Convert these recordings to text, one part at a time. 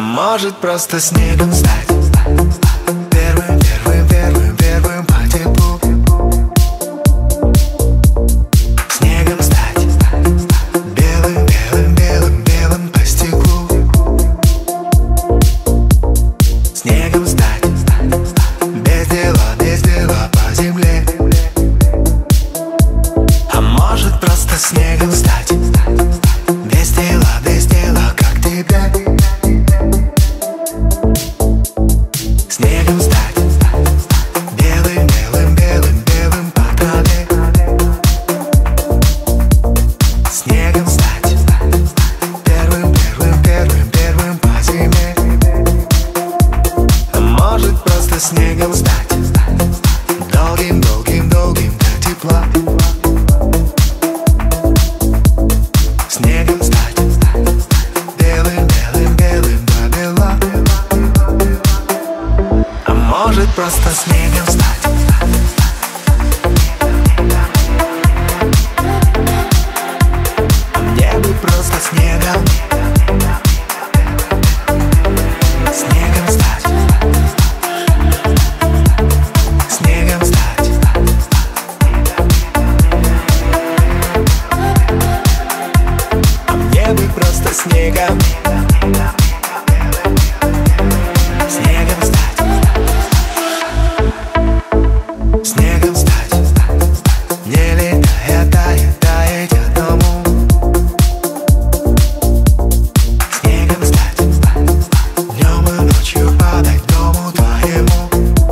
может просто снегом стать. Первым, первым, первым, первым по теплу. Снегом стать. Белым, белым, белым, белым по стеклу. Снегом стать. Без дела по земле. А может просто снегом стать. Без дела, как тебе. Снегом стать. Белым, белым, белым, белым по траве. Снегом стать. Первым, первым, первым, первым по зиме. А может просто снегом стать. Долгим, долгим, долгим до тепла. Снегом стать. Белым, белым, белым до бела. А может просто снегом стать. А мне бы просто снегом. Снегом стать. Снегом стать. А мне бы просто снегом. Снегом стать. Снегом стать. Не летая, таять одному. Снегом стать. Днем и ночью падать дому твоему.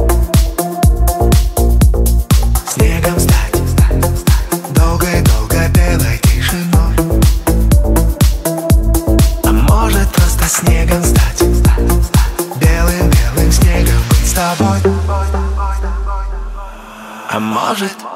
Снегом стать. Долгой-долгой белой тишиной. А может просто снегом стать. Белым, белым снегом быть с тобой. А может